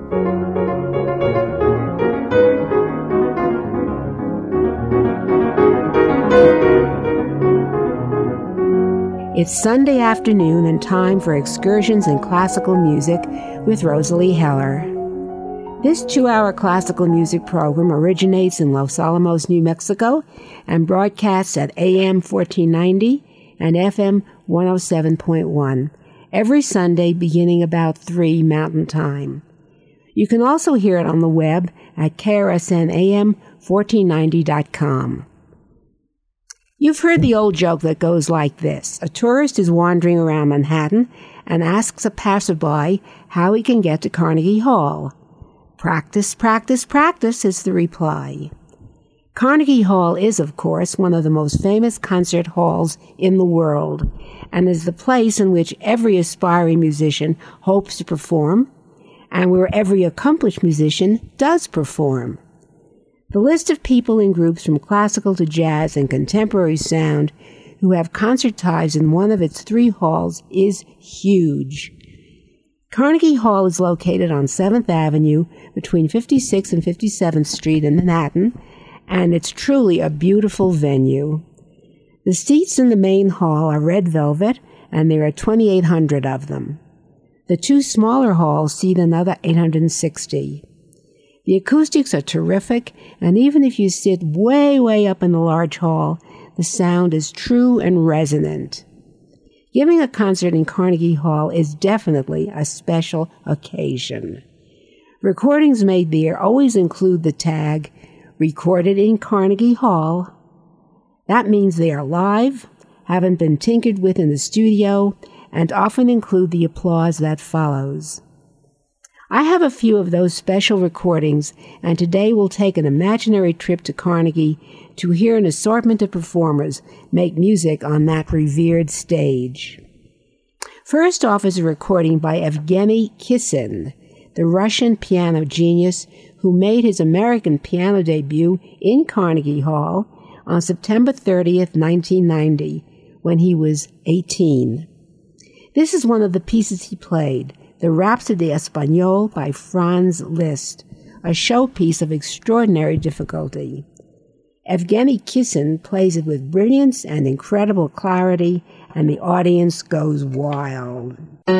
It's Sunday afternoon and time for Excursions in Classical Music with Rosalie Heller. This 2-hour classical music program originates in Los Alamos, New Mexico, and broadcasts at AM 1490 and FM 107.1 every Sunday beginning about 3 Mountain Time. You can also hear it on the web at KRSNAM1490.com. You've heard the old joke that goes like this. A tourist is wandering around Manhattan and asks a passerby how he can get to Carnegie Hall. Practice, practice, practice is the reply. Carnegie Hall is, of course, one of the most famous concert halls in the world and is the place in which every aspiring musician hopes to perform and where every accomplished musician does perform. The list of people in groups from classical to jazz and contemporary sound who have concert ties in one of its 3 halls is huge. Carnegie Hall is located on 7th Avenue between 56th and 57th Street in Manhattan, and it's truly a beautiful venue. The seats in the main hall are red velvet, and there are 2,800 of them. The 2 smaller halls seat another 860. The acoustics are terrific, and even if you sit way, way up in the large hall, the sound is true and resonant. Giving a concert in Carnegie Hall is definitely a special occasion. Recordings made there always include the tag, "Recorded in Carnegie Hall." That means they are live, haven't been tinkered with in the studio, and often include the applause that follows. I have a few of those special recordings, and today we'll take an imaginary trip to Carnegie to hear an assortment of performers make music on that revered stage. First off is a recording by Evgeny Kissin, the Russian piano genius who made his American piano debut in Carnegie Hall on September 30th, 1990, when he was 18. This is one of the pieces he played, the Rhapsody Espagnole by Franz Liszt, a showpiece of extraordinary difficulty. Evgeny Kissin plays it with brilliance and incredible clarity, and the audience goes wild.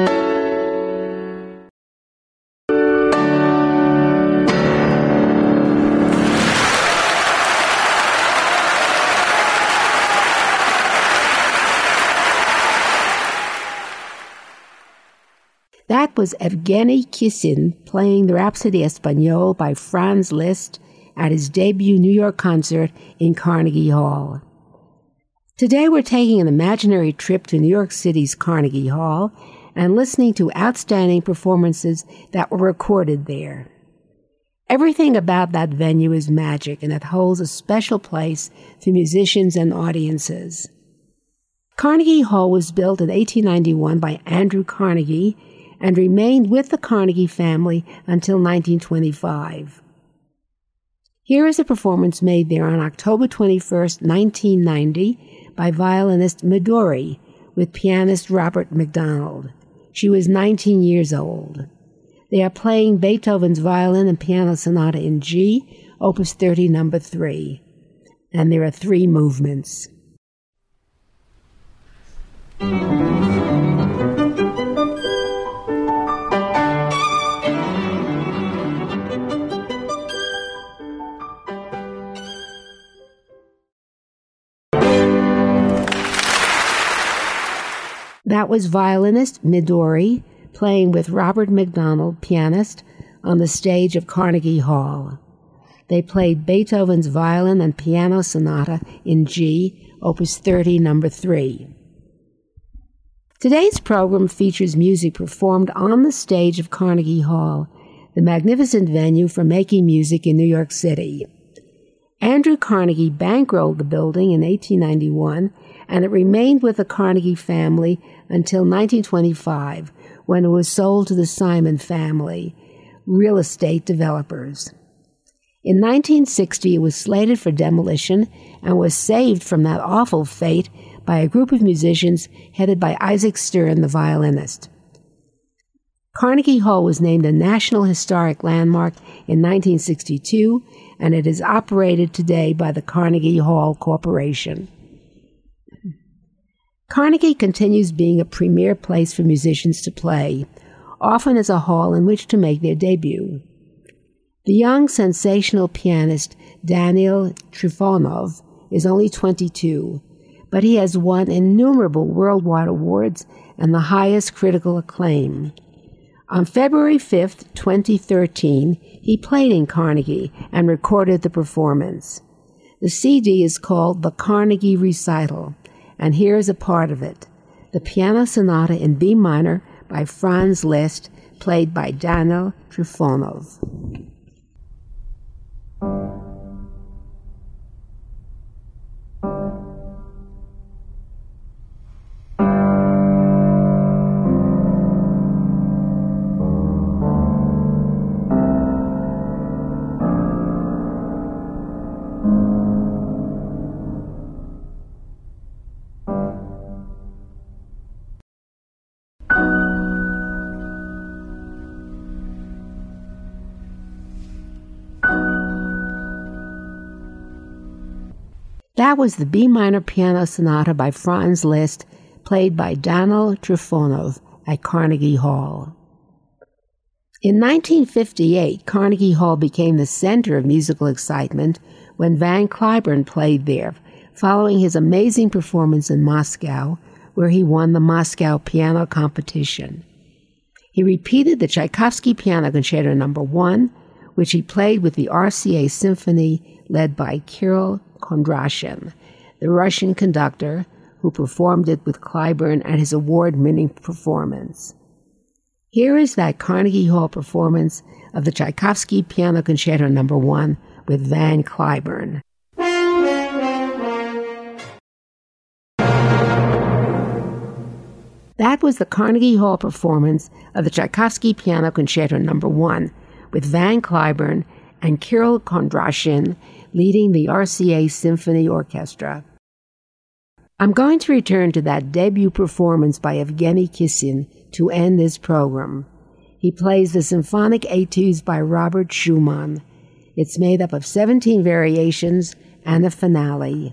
That was Evgeny Kissin playing the Rhapsody Espagnole by Franz Liszt at his debut New York concert in Carnegie Hall. Today we're taking an imaginary trip to New York City's Carnegie Hall and listening to outstanding performances that were recorded there. Everything about that venue is magic, and it holds a special place for musicians and audiences. Carnegie Hall was built in 1891 by Andrew Carnegie and remained with the Carnegie family until 1925. Here is a performance made there on October 21st, 1990, by violinist Midori with pianist Robert McDonald. She was 19 years old. They are playing Beethoven's Violin and Piano Sonata in G, Opus 30, number 3. And there are 3 movements. That was violinist Midori playing with Robert McDonald, pianist, on the stage of Carnegie Hall. They played Beethoven's Violin and Piano Sonata in G, Opus 30, number 3. Today's program features music performed on the stage of Carnegie Hall, the magnificent venue for making music in New York City. Andrew Carnegie bankrolled the building in 1891, and it remained with the Carnegie family until 1925, when it was sold to the Simon family, real estate developers. In 1960, it was slated for demolition and was saved from that awful fate by a group of musicians headed by Isaac Stern, the violinist. Carnegie Hall was named a National Historic Landmark in 1962, and it is operated today by the Carnegie Hall Corporation. Carnegie continues being a premier place for musicians to play, often as a hall in which to make their debut. The young, sensational pianist Daniel Trifonov is only 22, but he has won innumerable worldwide awards and the highest critical acclaim. On February 5th, 2013, he played in Carnegie and recorded the performance. The CD is called The Carnegie Recital, and here is a part of it, the Piano Sonata in B minor by Franz Liszt, played by Daniel Trifonov. That was the B minor Piano Sonata by Franz Liszt, played by Daniel Trifonov at Carnegie Hall. In 1958, Carnegie Hall became the center of musical excitement when Van Cliburn played there, following his amazing performance in Moscow, where he won the Moscow Piano Competition. He repeated the Tchaikovsky Piano Concerto No. 1, which he played with the RCA Symphony led by Kirill Kondrashin, the Russian conductor who performed it with Cliburn at his award-winning performance. Here is that Carnegie Hall performance of the Tchaikovsky Piano Concerto No. 1 with Van Cliburn. That was the Carnegie Hall performance of the Tchaikovsky Piano Concerto No. 1 with Van Cliburn and Kirill Kondrashin leading the RCA Symphony Orchestra. I'm going to return to that debut performance by Evgeny Kissin to end this program. He plays the Symphonic Etudes by Robert Schumann. It's made up of 17 variations and a finale.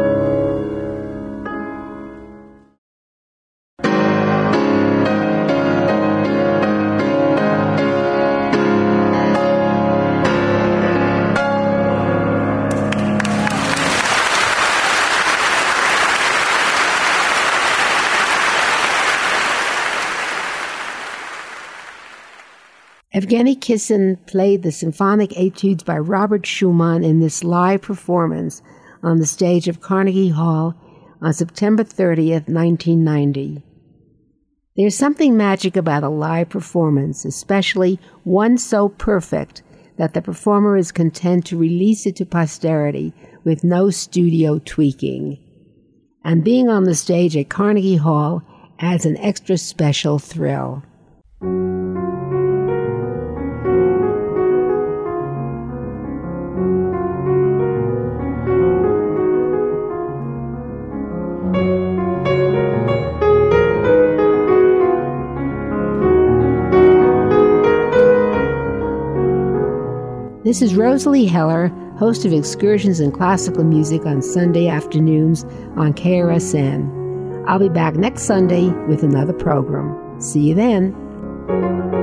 Evgeny Kissin played the Symphonic Etudes by Robert Schumann in this live performance on the stage of Carnegie Hall on September 30th, 1990. There's something magic about a live performance, especially one so perfect that the performer is content to release it to posterity with no studio tweaking. And being on the stage at Carnegie Hall adds an extra special thrill. This is Rosalie Heller, host of Excursions in Classical Music on Sunday afternoons on KRSN. I'll be back next Sunday with another program. See you then.